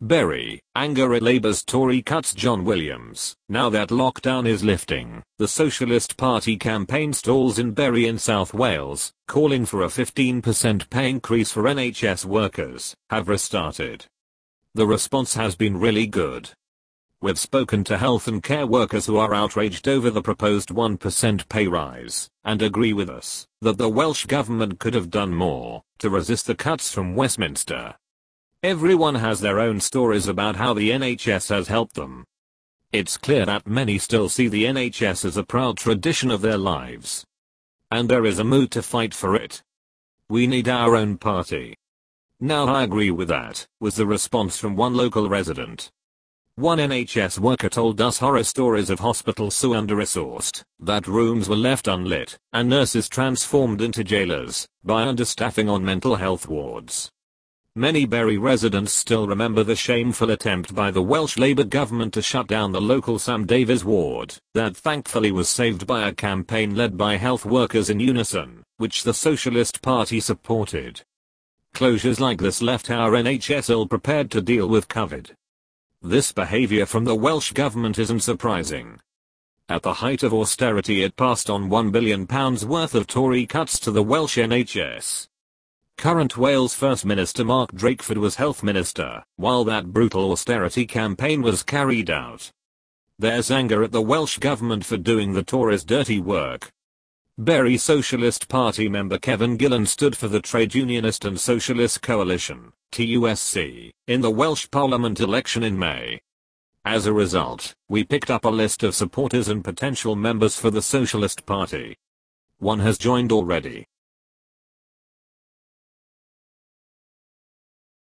Bury, anger at Labour's Tory cuts. John Williams. Now that lockdown is lifting, the Socialist Party campaign stalls in Bury in South Wales, calling for a 15% pay increase for NHS workers, have restarted. The response has been really good. We've spoken to health and care workers who are outraged over the proposed 1% pay rise, and agree with us that the Welsh Government could have done more to resist the cuts from Westminster. Everyone has their own stories about how the NHS has helped them. It's clear that many still see the NHS as a proud tradition of their lives. And there is a mood to fight for it. We need our own party. Now I agree with that, was the response from one local resident. One NHS worker told us horror stories of hospitals so under-resourced that rooms were left unlit and nurses transformed into jailers by understaffing on mental health wards. Many Bury residents still remember the shameful attempt by the Welsh Labour government to shut down the local Sam Davies ward that thankfully was saved by a campaign led by health workers in Unison, which the Socialist Party supported. Closures like this left our NHS ill-prepared to deal with COVID. This behaviour from the Welsh Government isn't surprising. At the height of austerity it passed on £1 billion worth of Tory cuts to the Welsh NHS. Current Wales First Minister Mark Drakeford was Health Minister while that brutal austerity campaign was carried out. There's anger at the Welsh Government for doing the Tories' dirty work. Bury Socialist Party member Kevin Gillan stood for the Trade Unionist and Socialist Coalition, TUSC, in the Welsh Parliament election in May. As a result, we picked up a list of supporters and potential members for the Socialist Party. One has joined already.